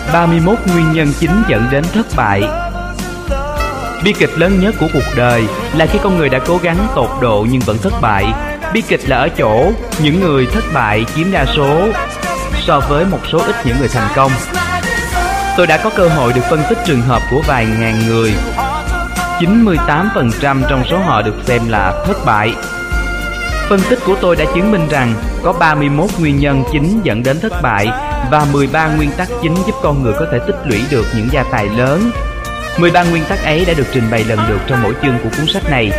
31 nguyên nhân chính dẫn đến thất bại. Bi kịch lớn nhất của cuộc đời là khi con người đã cố gắng tột độ nhưng vẫn thất bại. Bi kịch là ở chỗ những người thất bại chiếm đa số so với một số ít những người thành công. Tôi đã có cơ hội được phân tích trường hợp của vài ngàn người. 98% trong số họ được xem là thất bại. Phân tích của tôi đã chứng minh rằng có 31 nguyên nhân chính dẫn đến thất bại và 13 nguyên tắc chính giúp con người có thể tích lũy được những gia tài lớn. 13 nguyên tắc ấy đã được trình bày lần lượt trong mỗi chương của cuốn sách này.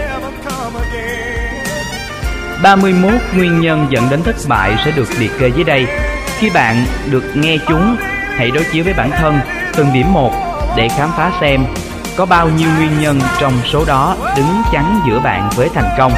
31 nguyên nhân dẫn đến thất bại sẽ được liệt kê dưới đây. Khi bạn được nghe chúng, hãy đối chiếu với bản thân từng điểm một để khám phá xem có bao nhiêu nguyên nhân trong số đó đứng chắn giữa bạn với thành công.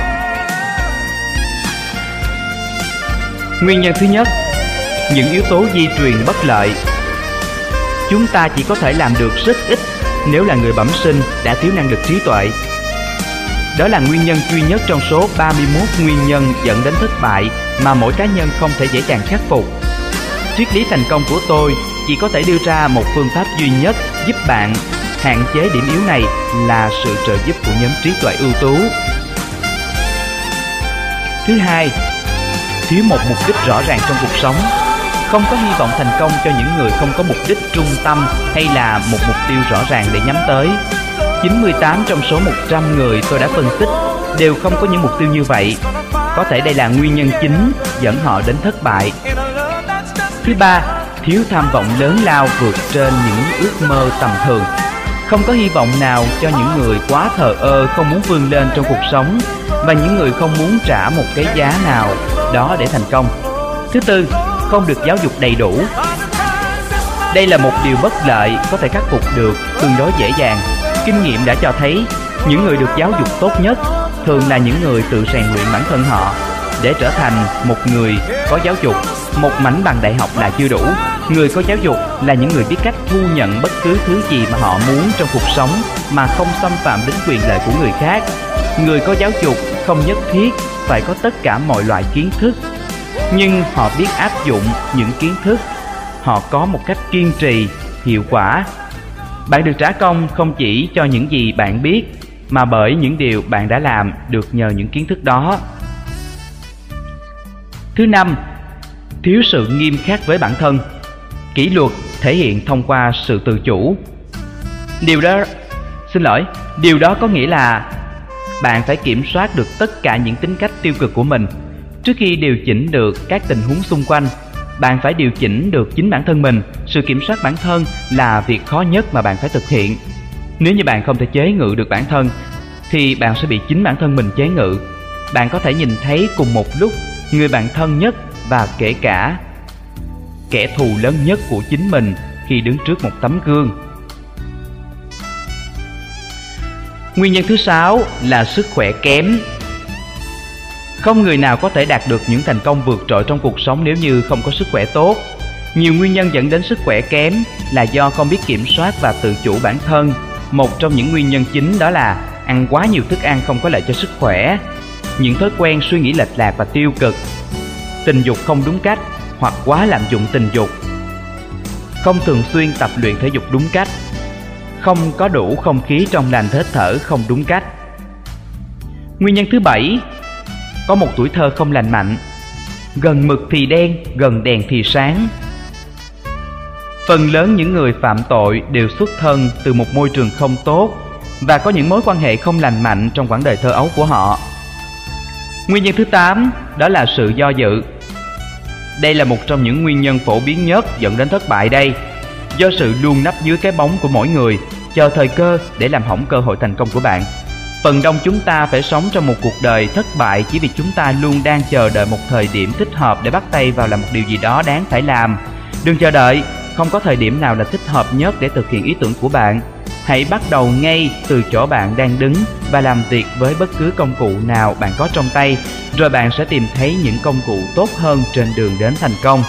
Nguyên nhân thứ nhất, những yếu tố di truyền bất lợi. Chúng ta chỉ có thể làm được rất ít nếu là người bẩm sinh đã thiếu năng lực trí tuệ. Đó là nguyên nhân duy nhất trong số 31 nguyên nhân dẫn đến thất bại mà mỗi cá nhân không thể dễ dàng khắc phục. Triết lý thành công của tôi chỉ có thể đưa ra một phương pháp duy nhất giúp bạn hạn chế điểm yếu này là sự trợ giúp của nhóm trí tuệ ưu tú. Thứ hai, thiếu một mục đích rõ ràng trong cuộc sống. Không có hy vọng thành công cho những người không có mục đích trung tâm hay là một mục tiêu rõ ràng để nhắm tới. 98 trong số 100 người tôi đã phân tích đều không có những mục tiêu như vậy. Có thể đây là nguyên nhân chính dẫn họ đến thất bại. Thứ ba, thiếu tham vọng lớn lao vượt trên những ước mơ tầm thường. Không có hy vọng nào cho những người quá thờ ơ không muốn vươn lên trong cuộc sống và những người không muốn trả một cái giá nào đó để thành công. Thứ tư, không được giáo dục đầy đủ. Đây là một điều bất lợi có thể khắc phục được tương đối dễ dàng. Kinh nghiệm đã cho thấy những người được giáo dục tốt nhất thường là những người tự rèn luyện bản thân họ. Để trở thành một người có giáo dục, một mảnh bằng đại học là chưa đủ. Người có giáo dục là những người biết cách thu nhận bất cứ thứ gì mà họ muốn trong cuộc sống mà không xâm phạm đến quyền lợi của người khác. Người có giáo dục không nhất thiết phải có tất cả mọi loại kiến thức, nhưng họ biết áp dụng những kiến thức. Họ có một cách kiên trì, hiệu quả. Bạn được trả công không chỉ cho những gì bạn biết, mà bởi những điều bạn đã làm được nhờ những kiến thức đó. Thứ năm, thiếu sự nghiêm khắc với bản thân. Kỷ luật thể hiện thông qua sự tự chủ. Điều đó có nghĩa là bạn phải kiểm soát được tất cả những tính cách tiêu cực của mình. Trước khi điều chỉnh được các tình huống xung quanh, bạn phải điều chỉnh được chính bản thân mình. Sự kiểm soát bản thân là việc khó nhất mà bạn phải thực hiện. Nếu như bạn không thể chế ngự được bản thân, thì bạn sẽ bị chính bản thân mình chế ngự. Bạn có thể nhìn thấy cùng một lúc người bạn thân nhất và kể cả kẻ thù lớn nhất của chính mình khi đứng trước một tấm gương. Nguyên nhân thứ 6 là sức khỏe kém. Không người nào có thể đạt được những thành công vượt trội trong cuộc sống nếu như không có sức khỏe tốt. Nhiều nguyên nhân dẫn đến sức khỏe kém là do không biết kiểm soát và tự chủ bản thân. Một trong những nguyên nhân chính đó là ăn quá nhiều thức ăn không có lợi cho sức khỏe, những thói quen suy nghĩ lệch lạc và tiêu cực, tình dục không đúng cách hoặc quá lạm dụng tình dục, không thường xuyên tập luyện thể dục đúng cách, không có đủ không khí trong lành hít thở không đúng cách. Nguyên nhân thứ 7, có một tuổi thơ không lành mạnh. Gần mực thì đen, gần đèn thì sáng. Phần lớn những người phạm tội đều xuất thân từ một môi trường không tốt và có những mối quan hệ không lành mạnh trong quãng đời thơ ấu của họ. Nguyên nhân thứ 8, đó là sự do dự. Đây là một trong những nguyên nhân phổ biến nhất dẫn đến thất bại đây. Do sự luôn nấp dưới cái bóng của mỗi người, chờ thời cơ để làm hỏng cơ hội thành công của bạn. Phần đông chúng ta phải sống trong một cuộc đời thất bại chỉ vì chúng ta luôn đang chờ đợi một thời điểm thích hợp để bắt tay vào làm một điều gì đó đáng phải làm. Đừng chờ đợi, không có thời điểm nào là thích hợp nhất để thực hiện ý tưởng của bạn. Hãy bắt đầu ngay từ chỗ bạn đang đứng và làm việc với bất cứ công cụ nào bạn có trong tay, rồi bạn sẽ tìm thấy những công cụ tốt hơn trên đường đến thành công.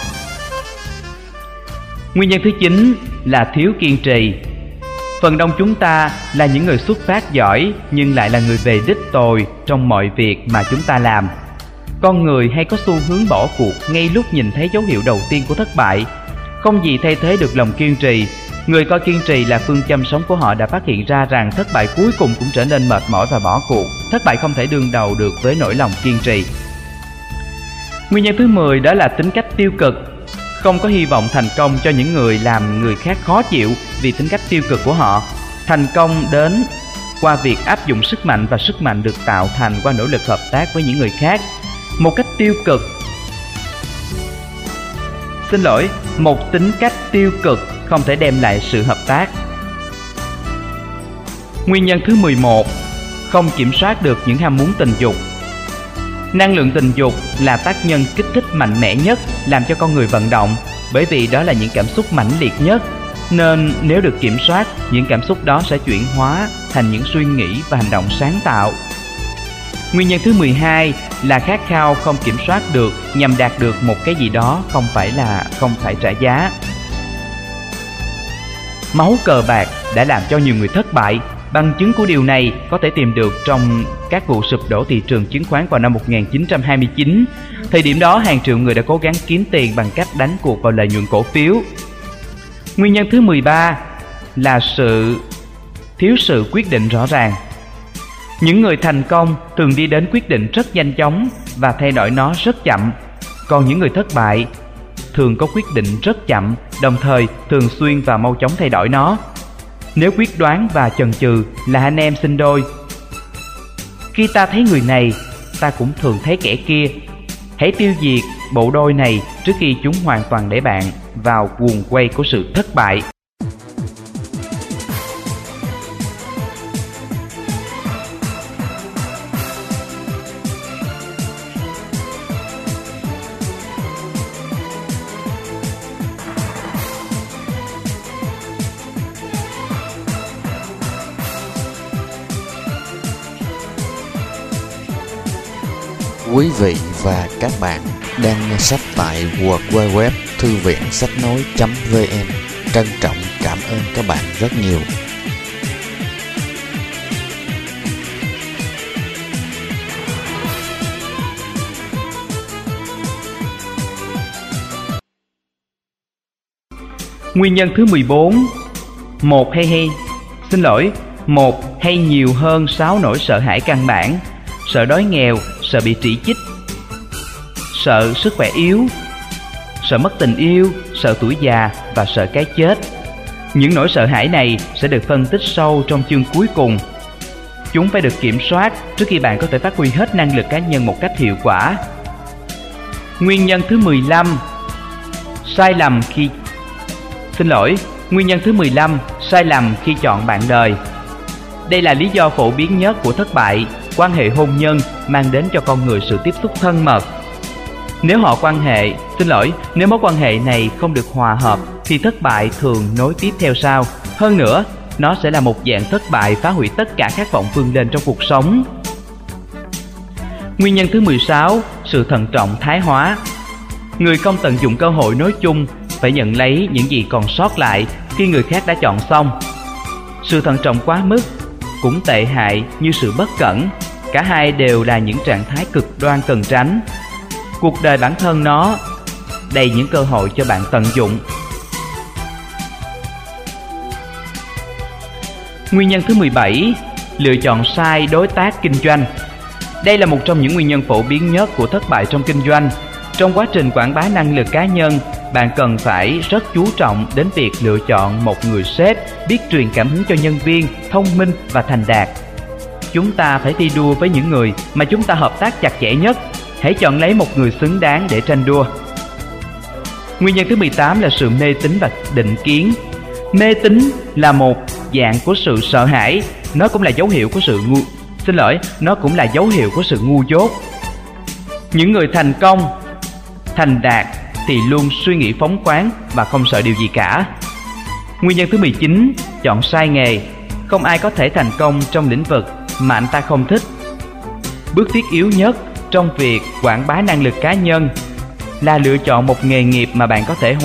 Nguyên nhân thứ 9 là thiếu kiên trì. Phần đông chúng ta là những người xuất phát giỏi nhưng lại là người về đích tồi trong mọi việc mà chúng ta làm. Con người hay có xu hướng bỏ cuộc ngay lúc nhìn thấy dấu hiệu đầu tiên của thất bại. Không gì thay thế được lòng kiên trì. Người coi kiên trì là phương châm sống của họ đã phát hiện ra rằng thất bại cuối cùng cũng trở nên mệt mỏi và bỏ cuộc. Thất bại không thể đương đầu được với nỗi lòng kiên trì. Nguyên nhân thứ 10 đó là tính cách tiêu cực. Không có hy vọng thành công cho những người làm người khác khó chịu vì tính cách tiêu cực của họ. Thành công đến qua việc áp dụng sức mạnh, và sức mạnh được tạo thành qua nỗ lực hợp tác với những người khác. Một cách tiêu cực một tính cách tiêu cực không thể đem lại sự hợp tác. Nguyên nhân thứ 11, không kiểm soát được những ham muốn tình dục. Năng lượng tình dục là tác nhân kích thích mạnh mẽ nhất làm cho con người vận động, bởi vì đó là những cảm xúc mãnh liệt nhất. Nên nếu được kiểm soát, những cảm xúc đó sẽ chuyển hóa thành những suy nghĩ và hành động sáng tạo. Nguyên nhân thứ 12 là khát khao không kiểm soát được nhằm đạt được một cái gì đó không phải trả giá. Máu cờ bạc đã làm cho nhiều người thất bại. Bằng chứng của điều này có thể tìm được trong các vụ sụp đổ thị trường chứng khoán vào năm 1929. Thời điểm đó, hàng triệu người đã cố gắng kiếm tiền bằng cách đánh cuộc vào lợi nhuận cổ phiếu. Nguyên nhân thứ 13 là thiếu sự quyết định rõ ràng. Những người thành công thường đi đến quyết định rất nhanh chóng và thay đổi nó rất chậm. Còn những người thất bại thường có quyết định rất chậm, đồng thời thường xuyên và mau chóng thay đổi nó. Nếu quyết đoán và chần chừ là anh em sinh đôi. Khi ta thấy người này, ta cũng thường thấy kẻ kia. Hãy tiêu diệt bộ đôi này trước khi chúng hoàn toàn để bạn vào guồng quay của sự thất bại. Quý vị và các bạn đang nghe sách tại www thư viện sách nói.vn. Trân trọng cảm ơn các bạn rất nhiều. Nguyên nhân thứ 14, một hay nhiều hơn 6 nỗi sợ hãi căn bản. Sợ đói nghèo, sợ bị chỉ trích, sợ sức khỏe yếu, sợ mất tình yêu, sợ tuổi già và sợ cái chết. Những nỗi sợ hãi này sẽ được phân tích sâu trong chương cuối cùng. Chúng phải được kiểm soát trước khi bạn có thể phát huy hết năng lực cá nhân một cách hiệu quả. Nguyên nhân thứ 15, Nguyên nhân thứ 15, sai lầm khi chọn bạn đời. Đây là lý do phổ biến nhất của thất bại. Quan hệ hôn nhân mang đến cho con người sự tiếp xúc thân mật. Nếu mối quan hệ này không được hòa hợp thì thất bại thường nối tiếp theo sau. Hơn nữa, nó sẽ là một dạng thất bại phá hủy tất cả khát vọng vươn lên trong cuộc sống. Nguyên nhân thứ 16, sự thận trọng thái hóa. Người không tận dụng cơ hội nói chung phải nhận lấy những gì còn sót lại khi người khác đã chọn xong. Sự thận trọng quá mức cũng tệ hại như sự bất cẩn. Cả hai đều là những trạng thái cực đoan cần tránh. Cuộc đời bản thân nó đầy những cơ hội cho bạn tận dụng. Nguyên nhân thứ 17, lựa chọn sai đối tác kinh doanh. Đây là một trong những nguyên nhân phổ biến nhất của thất bại trong kinh doanh. Trong quá trình quảng bá năng lực cá nhân, bạn cần phải rất chú trọng đến việc lựa chọn một người sếp biết truyền cảm hứng cho nhân viên, thông minh và thành đạt. Chúng ta phải thi đua với những người mà chúng ta hợp tác chặt chẽ nhất. Hãy chọn lấy một người xứng đáng để tranh đua. Nguyên nhân thứ 18 là sự mê tín và định kiến. Mê tín là một dạng của sự sợ hãi. Nó cũng là dấu hiệu của sự ngu dốt. Những người thành công, thành đạt thì luôn suy nghĩ phóng khoáng và không sợ điều gì cả. Nguyên nhân thứ 19, chọn sai nghề. Không ai có thể thành công trong lĩnh vực mà anh ta không thích. Bước thiết yếu nhất trong việc quảng bá năng lực cá nhân là lựa chọn một nghề nghiệp mà bạn có thể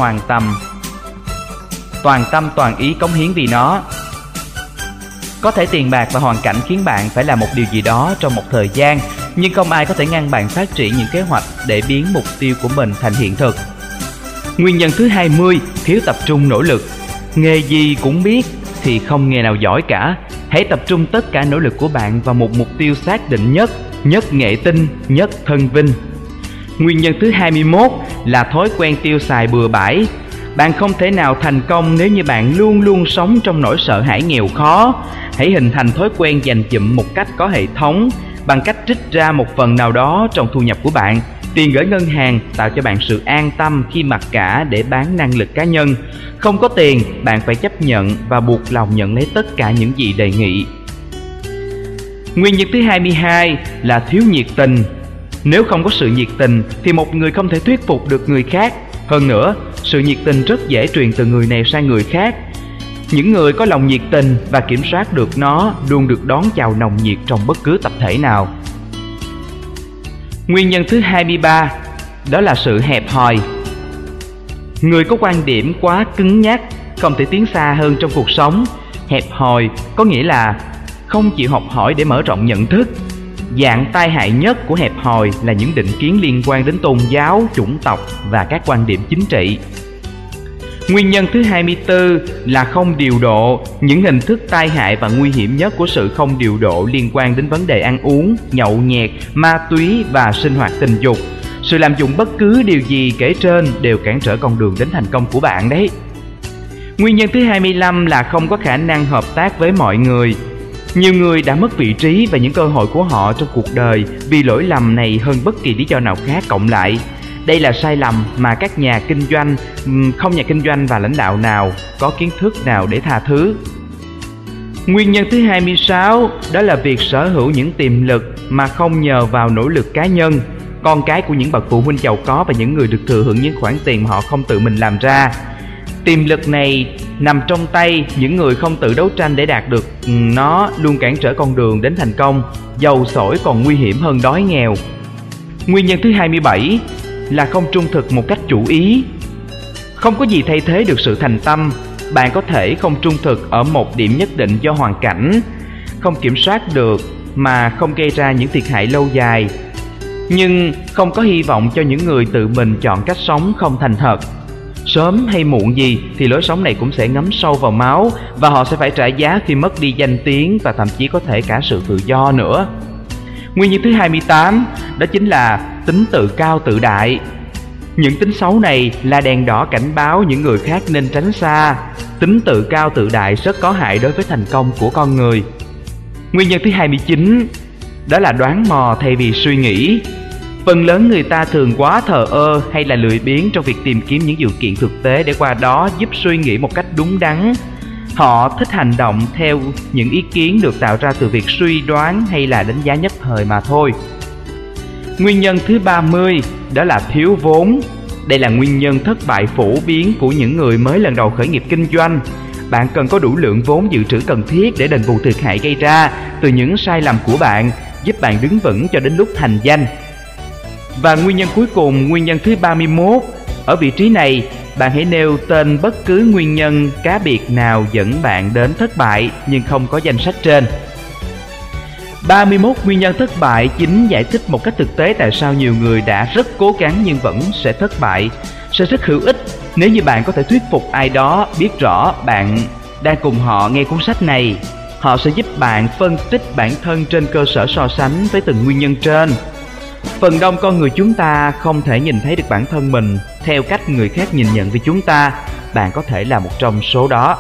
toàn tâm toàn ý cống hiến vì nó. Có thể tiền bạc và hoàn cảnh khiến bạn phải làm một điều gì đó trong một thời gian, nhưng không ai có thể ngăn bạn phát triển những kế hoạch để biến mục tiêu của mình thành hiện thực. Nguyên nhân thứ 20, thiếu tập trung nỗ lực. Nghề gì cũng biết thì không nghề nào giỏi cả. Hãy tập trung tất cả nỗ lực của bạn vào một mục tiêu xác định nhất, nhất nghệ tinh, nhất thân vinh. Nguyên nhân thứ 21 là thói quen tiêu xài bừa bãi. Bạn không thể nào thành công nếu như bạn luôn luôn sống trong nỗi sợ hãi nghèo khó. Hãy hình thành thói quen dành dụm một cách có hệ thống bằng cách trích ra một phần nào đó trong thu nhập của bạn. Tiền gửi ngân hàng tạo cho bạn sự an tâm khi mặc cả để bán năng lực cá nhân. Không có tiền, bạn phải chấp nhận và buộc lòng nhận lấy tất cả những gì đề nghị. Nguyên nhân thứ 22 là thiếu nhiệt tình. Nếu không có sự nhiệt tình thì một người không thể thuyết phục được người khác. Hơn nữa, sự nhiệt tình rất dễ truyền từ người này sang người khác. Những người có lòng nhiệt tình và kiểm soát được nó luôn được đón chào nồng nhiệt trong bất cứ tập thể nào. Nguyên nhân thứ 23 đó là sự hẹp hòi. Người có quan điểm quá cứng nhắc không thể tiến xa hơn trong cuộc sống. Hẹp hòi có nghĩa là không chịu học hỏi để mở rộng nhận thức. Dạng tai hại nhất của hẹp hòi là những định kiến liên quan đến tôn giáo, chủng tộc và các quan điểm chính trị. Nguyên nhân thứ 24 là không điều độ. Những hình thức tai hại và nguy hiểm nhất của sự không điều độ liên quan đến vấn đề ăn uống, nhậu nhẹt, ma túy và sinh hoạt tình dục. Sự lạm dụng bất cứ điều gì kể trên đều cản trở con đường đến thành công của bạn đấy. Nguyên nhân thứ 25 là không có khả năng hợp tác với mọi người. Nhiều người đã mất vị trí và những cơ hội của họ trong cuộc đời vì lỗi lầm này hơn bất kỳ lý do nào khác cộng lại. Đây là sai lầm mà các nhà kinh doanh, không nhà kinh doanh và lãnh đạo nào có kiến thức nào để tha thứ. Nguyên nhân thứ 26 đó là việc sở hữu những tiềm lực mà không nhờ vào nỗ lực cá nhân. Con cái của những bậc phụ huynh giàu có và những người được thừa hưởng những khoản tiền mà họ không tự mình làm ra. Tiềm lực này nằm trong tay những người không tự đấu tranh để đạt được nó, luôn cản trở con đường đến thành công. Giàu sổi còn nguy hiểm hơn đói nghèo. Nguyên nhân thứ 27 là không trung thực một cách chủ ý. Không có gì thay thế được sự thành tâm. Bạn có thể không trung thực ở một điểm nhất định do hoàn cảnh, không kiểm soát được mà không gây ra những thiệt hại lâu dài. Nhưng không có hy vọng cho những người tự mình chọn cách sống không thành thật. Sớm hay muộn gì thì lối sống này cũng sẽ ngấm sâu vào máu và họ sẽ phải trả giá khi mất đi danh tiếng và thậm chí có thể cả sự tự do nữa. Nguyên nhân thứ 28 đó chính là tính tự cao tự đại. Những tính xấu này là đèn đỏ cảnh báo những người khác nên tránh xa. Tính tự cao tự đại rất có hại đối với thành công của con người. Nguyên nhân thứ 29 đó là đoán mò thay vì suy nghĩ. Phần lớn người ta thường quá thờ ơ hay là lười biếng trong việc tìm kiếm những điều kiện thực tế để qua đó giúp suy nghĩ một cách đúng đắn. Họ thích hành động theo những ý kiến được tạo ra từ việc suy đoán hay là đánh giá nhất thời mà thôi. Nguyên nhân thứ 30 đó là thiếu vốn. Đây là nguyên nhân thất bại phổ biến của những người mới lần đầu khởi nghiệp kinh doanh. Bạn cần có đủ lượng vốn dự trữ cần thiết để đền bù thiệt hại gây ra từ những sai lầm của bạn, giúp bạn đứng vững cho đến lúc thành danh. Và nguyên nhân cuối cùng, nguyên nhân thứ 31. Ở vị trí này, bạn hãy nêu tên bất cứ nguyên nhân cá biệt nào dẫn bạn đến thất bại nhưng không có danh sách trên. 31 nguyên nhân thất bại chính giải thích một cách thực tế tại sao nhiều người đã rất cố gắng nhưng vẫn sẽ thất bại. Sẽ rất hữu ích nếu như bạn có thể thuyết phục ai đó biết rõ bạn đang cùng họ nghe cuốn sách này. Họ sẽ giúp bạn phân tích bản thân trên cơ sở so sánh với từng nguyên nhân trên. Phần đông con người chúng ta không thể nhìn thấy được bản thân mình theo cách người khác nhìn nhận về chúng ta. Bạn có thể là một trong số đó.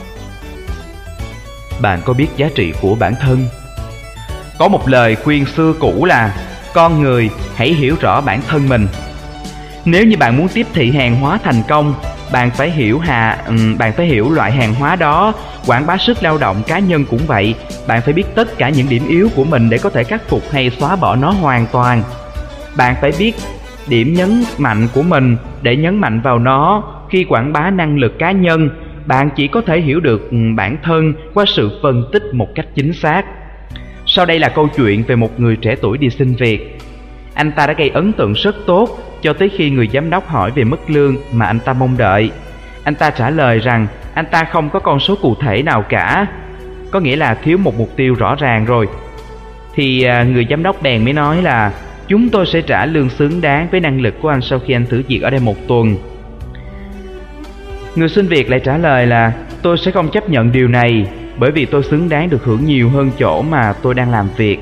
Bạn có biết giá trị của bản thân? Có một lời khuyên xưa cũ là con người hãy hiểu rõ bản thân mình. Nếu như bạn muốn tiếp thị hàng hóa thành công, bạn phải hiểu loại hàng hóa đó. Quảng bá sức lao động cá nhân cũng vậy. Bạn phải biết tất cả những điểm yếu của mình để có thể khắc phục hay xóa bỏ nó hoàn toàn. Bạn phải biết điểm nhấn mạnh của mình để nhấn mạnh vào nó. Khi quảng bá năng lực cá nhân, bạn chỉ có thể hiểu được bản thân qua sự phân tích một cách chính xác. Sau đây là câu chuyện về một người trẻ tuổi đi xin việc. Anh ta đã gây ấn tượng rất tốt cho tới khi người giám đốc hỏi về mức lương mà anh ta mong đợi. Anh ta trả lời rằng anh ta không có con số cụ thể nào cả, có nghĩa là thiếu một mục tiêu rõ ràng rồi. Thì người giám đốc bèn mới nói là chúng tôi sẽ trả lương xứng đáng với năng lực của anh sau khi anh thử việc ở đây 1 tuần. Người xin việc lại trả lời là tôi sẽ không chấp nhận điều này, bởi vì tôi xứng đáng được hưởng nhiều hơn chỗ mà tôi đang làm việc.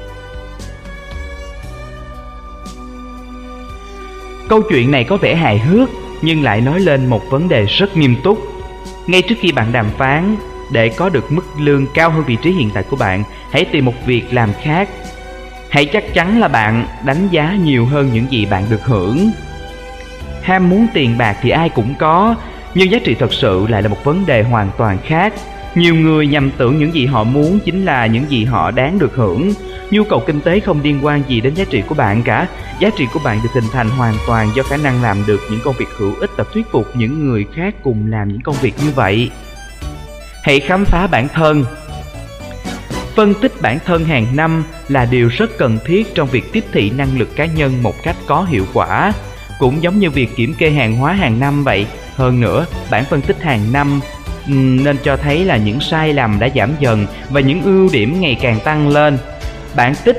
Câu chuyện này có vẻ hài hước nhưng lại nói lên một vấn đề rất nghiêm túc. Ngay trước khi bạn đàm phán để có được mức lương cao hơn vị trí hiện tại của bạn, hãy tìm một việc làm khác. Hãy chắc chắn là bạn đánh giá nhiều hơn những gì bạn được hưởng. Ham muốn tiền bạc thì ai cũng có, nhưng giá trị thật sự lại là một vấn đề hoàn toàn khác. Nhiều người nhầm tưởng những gì họ muốn chính là những gì họ đáng được hưởng. Nhu cầu kinh tế không liên quan gì đến giá trị của bạn cả. Giá trị của bạn được hình thành hoàn toàn do khả năng làm được những công việc hữu ích và thuyết phục những người khác cùng làm những công việc như vậy. Hãy khám phá bản thân. Phân tích bản thân hàng năm là điều rất cần thiết trong việc tiếp thị năng lực cá nhân một cách có hiệu quả. Cũng giống như việc kiểm kê hàng hóa hàng năm vậy. Hơn nữa, bản phân tích hàng năm nên cho thấy là những sai lầm đã giảm dần và những ưu điểm ngày càng tăng lên. Bản phân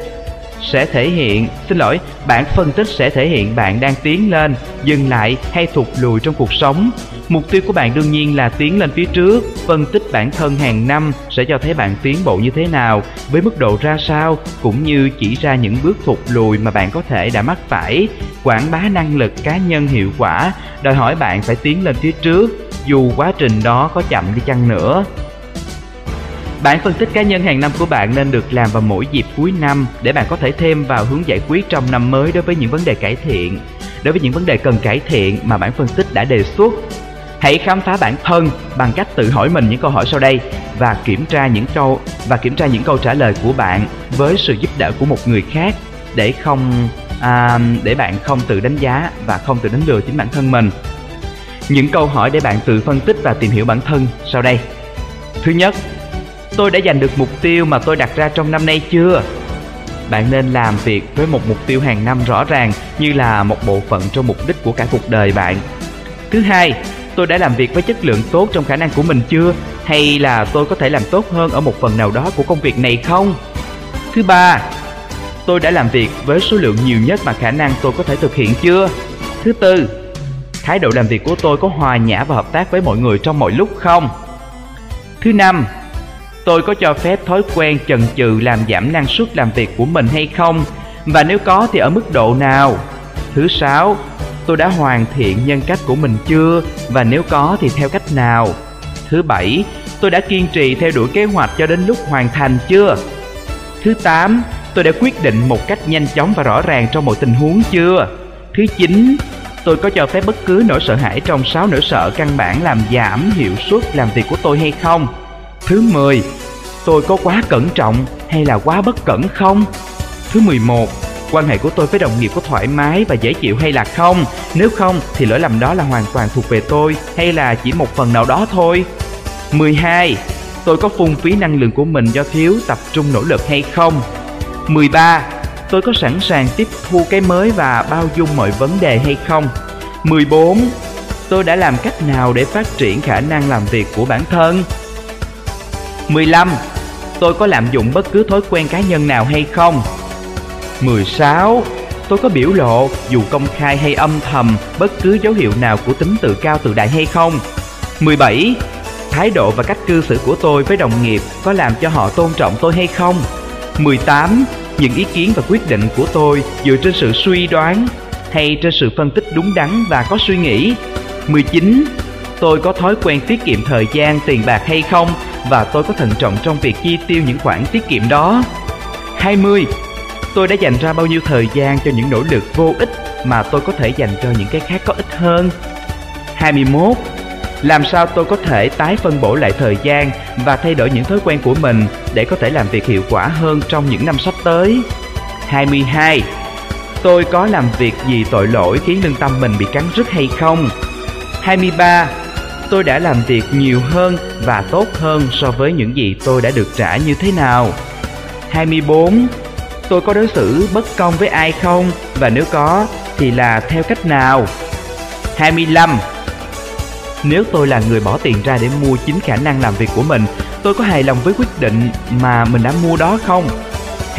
tích sẽ thể hiện bạn đang tiến lên, dừng lại hay thụt lùi trong cuộc sống. Mục tiêu của bạn đương nhiên là tiến lên phía trước. Phân tích bản thân hàng năm sẽ cho thấy bạn tiến bộ như thế nào, với mức độ ra sao, cũng như chỉ ra những bước thụt lùi mà bạn có thể đã mắc phải. Quảng bá năng lực cá nhân hiệu quả đòi hỏi bạn phải tiến lên phía trước, dù quá trình đó có chậm đi chăng nữa. Bản phân tích cá nhân hàng năm của bạn nên được làm vào mỗi dịp cuối năm để bạn có thể thêm vào hướng giải quyết trong năm mới đối với những vấn đề cần cải thiện mà bản phân tích đã đề xuất. Hãy khám phá bản thân bằng cách tự hỏi mình những câu hỏi sau đây và kiểm tra những câu trả lời của bạn với sự giúp đỡ của một người khác để bạn không tự đánh giá và không tự đánh lừa chính bản thân mình. Những câu hỏi để bạn tự phân tích và tìm hiểu bản thân sau đây. Thứ nhất, tôi đã giành được mục tiêu mà tôi đặt ra trong năm nay chưa? Bạn nên làm việc với một mục tiêu hàng năm rõ ràng như là một bộ phận trong mục đích của cả cuộc đời bạn. Thứ hai, tôi đã làm việc với chất lượng tốt trong khả năng của mình chưa? Hay là tôi có thể làm tốt hơn ở một phần nào đó của công việc này không? Thứ ba, tôi đã làm việc với số lượng nhiều nhất mà khả năng tôi có thể thực hiện chưa? Thứ tư, thái độ làm việc của tôi có hòa nhã và hợp tác với mọi người trong mọi lúc không? Thứ năm, tôi có cho phép thói quen chần chừ làm giảm năng suất làm việc của mình hay không? Và nếu có thì ở mức độ nào? Thứ sáu, tôi đã hoàn thiện nhân cách của mình chưa? Và nếu có thì theo cách nào? Thứ bảy, tôi đã kiên trì theo đuổi kế hoạch cho đến lúc hoàn thành chưa? Thứ tám, tôi đã quyết định một cách nhanh chóng và rõ ràng trong mọi tình huống chưa? Thứ chín, tôi có cho phép bất cứ nỗi sợ hãi trong 6 nỗi sợ căn bản làm giảm hiệu suất làm việc của tôi hay không? Thứ 10, tôi có quá cẩn trọng hay là quá bất cẩn không? Thứ 11, quan hệ của tôi với đồng nghiệp có thoải mái và dễ chịu hay là không? Nếu không thì lỗi lầm đó là hoàn toàn thuộc về tôi hay là chỉ một phần nào đó thôi? 12, tôi có phung phí năng lượng của mình do thiếu tập trung nỗ lực hay không? 13, tôi có sẵn sàng tiếp thu cái mới và bao dung mọi vấn đề hay không? 14, tôi đã làm cách nào để phát triển khả năng làm việc của bản thân? 15, tôi có lạm dụng bất cứ thói quen cá nhân nào hay không? 16, tôi có biểu lộ, dù công khai hay âm thầm, bất cứ dấu hiệu nào của tính tự cao tự đại hay không? 17, thái độ và cách cư xử của tôi với đồng nghiệp có làm cho họ tôn trọng tôi hay không? 18, những ý kiến và quyết định của tôi dựa trên sự suy đoán hay trên sự phân tích đúng đắn và có suy nghĩ? 19, tôi có thói quen tiết kiệm thời gian, tiền bạc hay không? Và tôi có thận trọng trong việc chi tiêu những khoản tiết kiệm đó? 20, tôi đã dành ra bao nhiêu thời gian cho những nỗ lực vô ích mà tôi có thể dành cho những cái khác có ích hơn? 21, làm sao tôi có thể tái phân bổ lại thời gian và thay đổi những thói quen của mình để có thể làm việc hiệu quả hơn trong những năm sắp tới? 22, tôi có làm việc gì tội lỗi khiến lương tâm mình bị cắn rứt hay không? 23, tôi đã làm việc nhiều hơn và tốt hơn so với những gì tôi đã được trả như thế nào? 24, tôi có đối xử bất công với ai không? Và nếu có thì là theo cách nào? 25, nếu tôi là người bỏ tiền ra để mua chính khả năng làm việc của mình, tôi có hài lòng với quyết định mà mình đã mua đó không?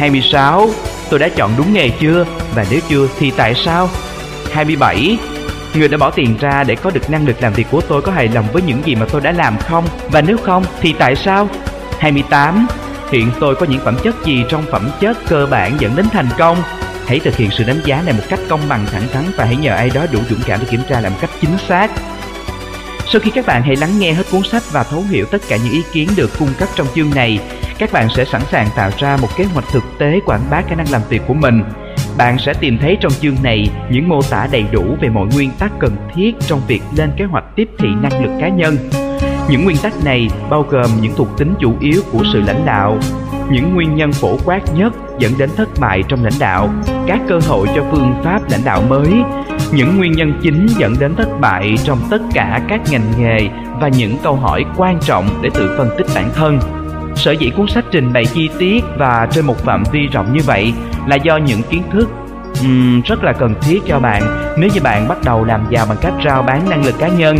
26, tôi đã chọn đúng nghề chưa? Và nếu chưa thì tại sao? 27, người đã bỏ tiền ra để có được năng lực làm việc của tôi có hài lòng với những gì mà tôi đã làm không? Và nếu không thì tại sao? 28. Hiện tôi có những phẩm chất gì trong phẩm chất cơ bản dẫn đến thành công? Hãy thực hiện sự đánh giá này một cách công bằng, thẳng thắn và hãy nhờ ai đó đủ dũng cảm để kiểm tra lại một cách chính xác. Sau khi các bạn hãy lắng nghe hết cuốn sách và thấu hiểu tất cả những ý kiến được cung cấp trong chương này, các bạn sẽ sẵn sàng tạo ra một kế hoạch thực tế quảng bá khả năng làm việc của mình. Bạn sẽ tìm thấy trong chương này những mô tả đầy đủ về mọi nguyên tắc cần thiết trong việc lên kế hoạch tiếp thị năng lực cá nhân. Những nguyên tắc này bao gồm những thuộc tính chủ yếu của sự lãnh đạo, những nguyên nhân phổ quát nhất dẫn đến thất bại trong lãnh đạo, các cơ hội cho phương pháp lãnh đạo mới, những nguyên nhân chính dẫn đến thất bại trong tất cả các ngành nghề và những câu hỏi quan trọng để tự phân tích bản thân. Sở dĩ cuốn sách trình bày chi tiết và trên một phạm vi rộng như vậy là do những kiến thức rất là cần thiết cho bạn nếu như bạn bắt đầu làm giàu bằng cách rao bán năng lực cá nhân.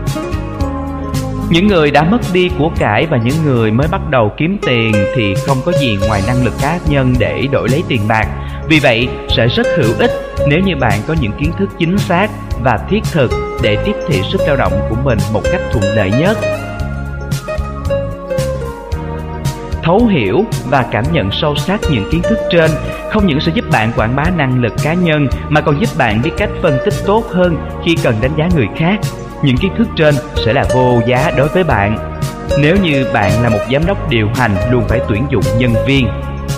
Những người đã mất đi của cải và những người mới bắt đầu kiếm tiền thì không có gì ngoài năng lực cá nhân để đổi lấy tiền bạc. Vì vậy, sẽ rất hữu ích nếu như bạn có những kiến thức chính xác và thiết thực để tiếp thị sức lao động của mình một cách thuận lợi nhất. Thấu hiểu và cảm nhận sâu sắc những kiến thức trên không những sẽ giúp bạn quảng bá năng lực cá nhân mà còn giúp bạn biết cách phân tích tốt hơn khi cần đánh giá người khác. Những kiến thức trên sẽ là vô giá đối với bạn nếu như bạn là một giám đốc điều hành luôn phải tuyển dụng nhân viên.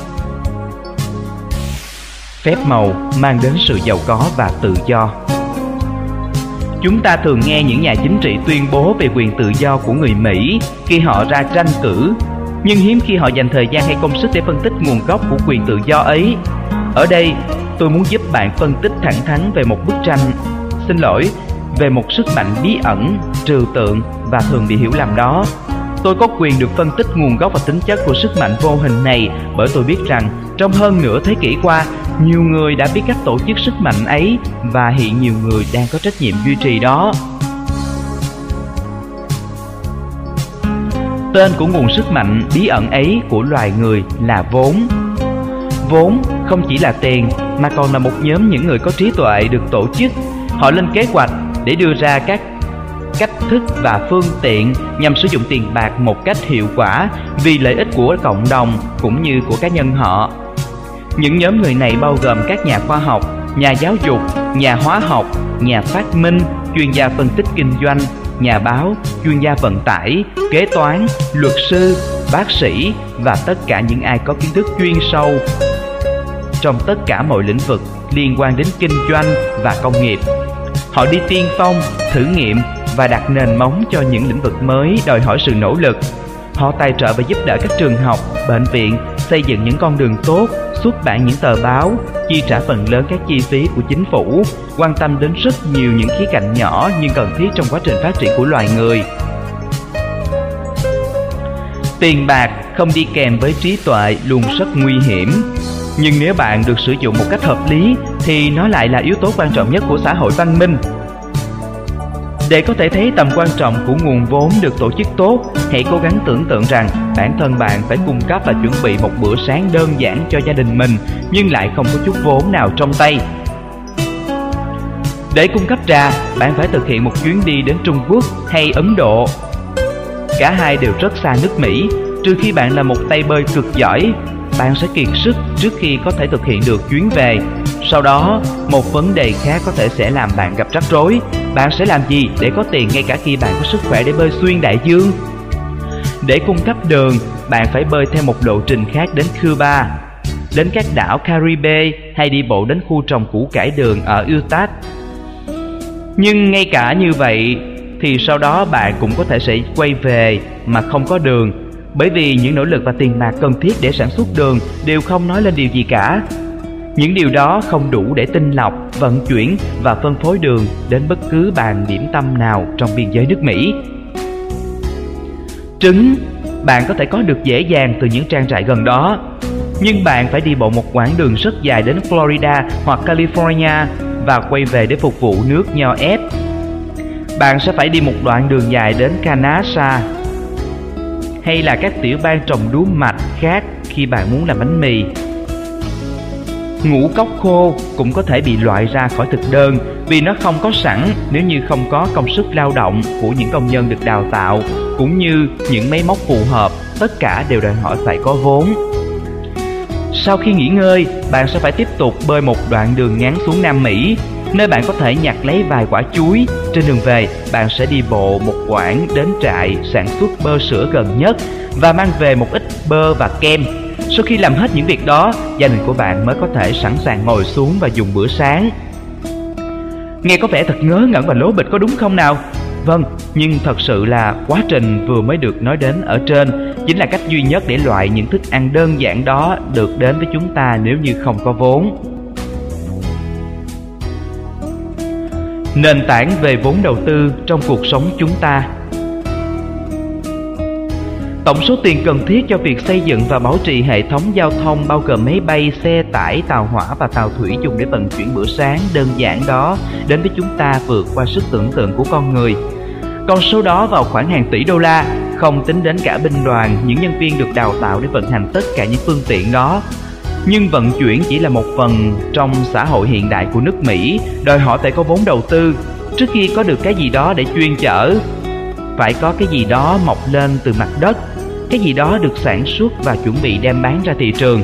Phép màu mang đến sự giàu có và tự do. Chúng ta thường nghe những nhà chính trị tuyên bố về quyền tự do của người Mỹ khi họ ra tranh cử, nhưng hiếm khi họ dành thời gian hay công sức để phân tích nguồn gốc của quyền tự do ấy. Ở đây, tôi muốn giúp bạn phân tích thẳng thắn về một bức tranh, về một sức mạnh bí ẩn, trừu tượng và thường bị hiểu lầm đó. Tôi có quyền được phân tích nguồn gốc và tính chất của sức mạnh vô hình này bởi tôi biết rằng trong hơn nửa thế kỷ qua, nhiều người đã biết cách tổ chức sức mạnh ấy và hiện nhiều người đang có trách nhiệm duy trì đó. Tên của nguồn sức mạnh bí ẩn ấy của loài người là vốn. Vốn không chỉ là tiền mà còn là một nhóm những người có trí tuệ được tổ chức. Họ lên kế hoạch để đưa ra các cách thức và phương tiện nhằm sử dụng tiền bạc một cách hiệu quả vì lợi ích của cộng đồng cũng như của cá nhân họ. Những nhóm người này bao gồm các nhà khoa học, nhà giáo dục, nhà hóa học, nhà phát minh, chuyên gia phân tích kinh doanh, nhà báo, chuyên gia vận tải, kế toán, luật sư, bác sĩ và tất cả những ai có kiến thức chuyên sâu trong tất cả mọi lĩnh vực liên quan đến kinh doanh và công nghiệp. Họ đi tiên phong, thử nghiệm và đặt nền móng cho những lĩnh vực mới đòi hỏi sự nỗ lực. Họ tài trợ và giúp đỡ các trường học, bệnh viện, xây dựng những con đường tốt, xuất bản những tờ báo, chi trả phần lớn các chi phí của chính phủ, quan tâm đến rất nhiều những khía cạnh nhỏ nhưng cần thiết trong quá trình phát triển của loài người. Tiền bạc không đi kèm với trí tuệ luôn rất nguy hiểm. Nhưng nếu bạn được sử dụng một cách hợp lý thì nó lại là yếu tố quan trọng nhất của xã hội văn minh. Để có thể thấy tầm quan trọng của nguồn vốn được tổ chức tốt, hãy cố gắng tưởng tượng rằng bản thân bạn phải cung cấp và chuẩn bị một bữa sáng đơn giản cho gia đình mình nhưng lại không có chút vốn nào trong tay. Để cung cấp ra, bạn phải thực hiện một chuyến đi đến Trung Quốc hay Ấn Độ. Cả hai đều rất xa nước Mỹ, trừ khi bạn là một tay bơi cực giỏi. Bạn sẽ kiệt sức trước khi có thể thực hiện được chuyến về. Sau đó, một vấn đề khác có thể sẽ làm bạn gặp rắc rối. Bạn sẽ làm gì để có tiền ngay cả khi bạn có sức khỏe để bơi xuyên đại dương? Để cung cấp đường, bạn phải bơi theo một lộ trình khác đến Cuba, đến các đảo Caribe hay đi bộ đến khu trồng củ cải đường ở Utah. Nhưng ngay cả như vậy thì sau đó bạn cũng có thể sẽ quay về mà không có đường, bởi vì những nỗ lực và tiền bạc cần thiết để sản xuất đường đều không nói lên điều gì cả. Những điều đó không đủ để tinh lọc, vận chuyển và phân phối đường đến bất cứ bàn điểm tâm nào trong biên giới nước Mỹ. Trứng, bạn có thể có được dễ dàng từ những trang trại gần đó, nhưng bạn phải đi bộ một quãng đường rất dài đến Florida hoặc California và quay về để phục vụ nước nho ép. Bạn sẽ phải đi một đoạn đường dài đến Kansas hay là các tiểu bang trồng lúa mạch khác khi bạn muốn làm bánh mì. Ngũ cốc khô cũng có thể bị loại ra khỏi thực đơn vì nó không có sẵn nếu như không có công sức lao động của những công nhân được đào tạo, cũng như những máy móc phù hợp, tất cả đều đòi hỏi phải có vốn. Sau khi nghỉ ngơi, bạn sẽ phải tiếp tục bơi một đoạn đường ngắn xuống Nam Mỹ, nơi bạn có thể nhặt lấy vài quả chuối. Trên đường về, bạn sẽ đi bộ một quãng đến trại sản xuất bơ sữa gần nhất và mang về một ít bơ và kem. Sau khi làm hết những việc đó, gia đình của bạn mới có thể sẵn sàng ngồi xuống và dùng bữa sáng. Nghe có vẻ thật ngớ ngẩn và lố bịch có đúng không nào? Vâng, nhưng thật sự là quá trình vừa mới được nói đến ở trên chính là cách duy nhất để loại những thức ăn đơn giản đó được đến với chúng ta nếu như không có vốn. Nền tảng về vốn đầu tư trong cuộc sống chúng ta. Tổng số tiền cần thiết cho việc xây dựng và bảo trì hệ thống giao thông bao gồm máy bay, xe tải, tàu hỏa và tàu thủy dùng để vận chuyển bữa sáng đơn giản đó đến với chúng ta vượt qua sức tưởng tượng của con người. Con số đó vào khoảng hàng tỷ đô la, không tính đến cả binh đoàn, những nhân viên được đào tạo để vận hành tất cả những phương tiện đó. Nhưng vận chuyển chỉ là một phần trong xã hội hiện đại của nước Mỹ, đòi hỏi phải có vốn đầu tư. Trước khi có được cái gì đó để chuyên chở, phải có cái gì đó mọc lên từ mặt đất, cái gì đó được sản xuất và chuẩn bị đem bán ra thị trường.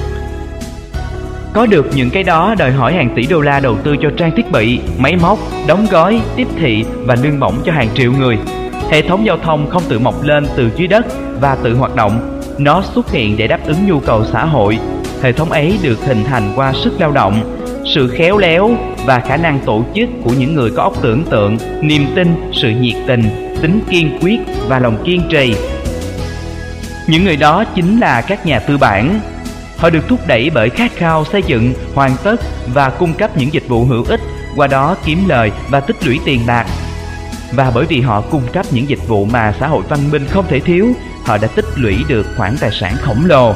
Có được những cái đó đòi hỏi hàng tỷ đô la đầu tư cho trang thiết bị, máy móc, đóng gói, tiếp thị và lương bổng cho hàng triệu người. Hệ thống giao thông không tự mọc lên từ dưới đất và tự hoạt động, nó xuất hiện để đáp ứng nhu cầu xã hội. Hệ thống ấy được hình thành qua sức lao động, sự khéo léo và khả năng tổ chức của những người có óc tưởng tượng, niềm tin, sự nhiệt tình, tính kiên quyết và lòng kiên trì. Những người đó chính là các nhà tư bản. Họ được thúc đẩy bởi khát khao xây dựng, hoàn tất và cung cấp những dịch vụ hữu ích, qua đó kiếm lời và tích lũy tiền bạc. Và bởi vì họ cung cấp những dịch vụ mà xã hội văn minh không thể thiếu, họ đã tích lũy được khoản tài sản khổng lồ.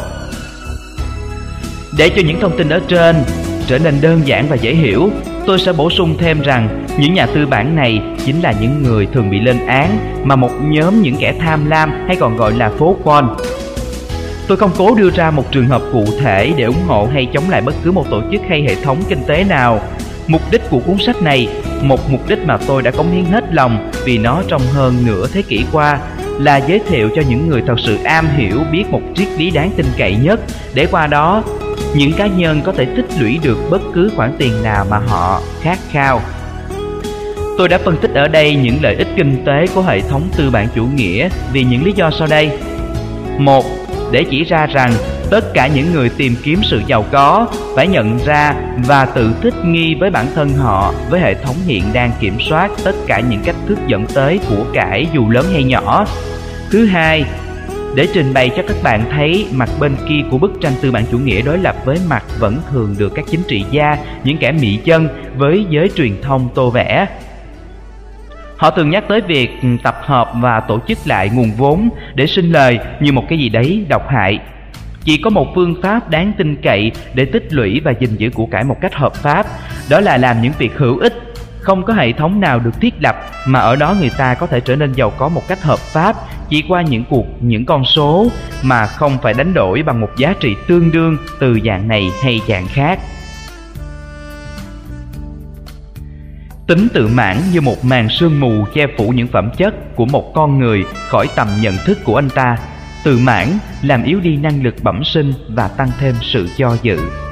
Để cho những thông tin ở trên trở nên đơn giản và dễ hiểu, tôi sẽ bổ sung thêm rằng những nhà tư bản này chính là những người thường bị lên án mà một nhóm những kẻ tham lam hay còn gọi là phố con. Tôi không cố đưa ra một trường hợp cụ thể để ủng hộ hay chống lại bất cứ một tổ chức hay hệ thống kinh tế nào. Mục đích của cuốn sách này, một mục đích mà tôi đã cống hiến hết lòng vì nó trong hơn nửa thế kỷ qua, là giới thiệu cho những người thật sự am hiểu biết một triết lý đáng tin cậy nhất, để qua đó những cá nhân có thể tích lũy được bất cứ khoản tiền nào mà họ khát khao. Tôi đã phân tích ở đây những lợi ích kinh tế của hệ thống tư bản chủ nghĩa vì những lý do sau đây. 1. Để chỉ ra rằng tất cả những người tìm kiếm sự giàu có phải nhận ra và tự thích nghi với bản thân họ với hệ thống hiện đang kiểm soát tất cả những cách thức dẫn tới của cải dù lớn hay nhỏ. Thứ hai, để trình bày cho các bạn thấy mặt bên kia của bức tranh tư bản chủ nghĩa đối lập với mặt vẫn thường được các chính trị gia, những kẻ mị chân với giới truyền thông tô vẽ. Họ thường nhắc tới việc tập hợp và tổ chức lại nguồn vốn để sinh lời như một cái gì đấy độc hại. Chỉ có một phương pháp đáng tin cậy để tích lũy và gìn giữ của cải một cách hợp pháp, đó là làm những việc hữu ích. Không có hệ thống nào được thiết lập mà ở đó người ta có thể trở nên giàu có một cách hợp pháp chỉ qua những con số mà không phải đánh đổi bằng một giá trị tương đương từ dạng này hay dạng khác. Tính tự mãn như một màn sương mù che phủ những phẩm chất của một con người khỏi tầm nhận thức của anh ta. Tự mãn làm yếu đi năng lực bẩm sinh và tăng thêm sự do dự.